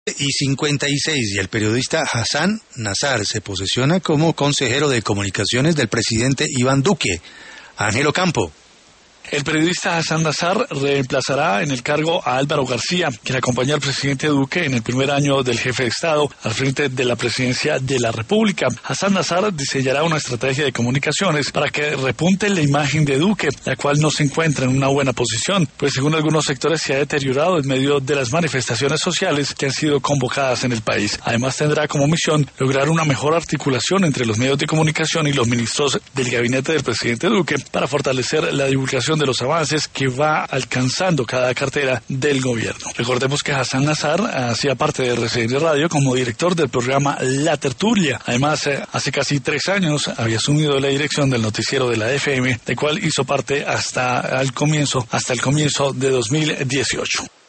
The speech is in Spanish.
Y 56, y el periodista Hassan Nazar se posesiona como consejero de comunicaciones del presidente Iván Duque. Ángel Ocampo. El periodista Hassan Nazar reemplazará en el cargo a Álvaro García, quien acompañó al presidente Duque en el primer año del jefe de Estado al frente de la presidencia de la República. Hassan Nazar diseñará una estrategia de comunicaciones para que repunte la imagen de Duque, la cual no se encuentra en una buena posición, pues según algunos sectores se ha deteriorado en medio de las manifestaciones sociales que han sido convocadas en el país. Además tendrá como misión lograr una mejor articulación entre los medios de comunicación y los ministros del gabinete del presidente Duque para fortalecer la divulgación de los avances que va alcanzando cada cartera del gobierno. Recordemos que Hassan Nazar hacía parte de RCN Radio como director del programa La Tertulia. Además, hace casi 3 años había asumido la dirección del noticiero de la FM, del cual hizo parte hasta el comienzo de 2018.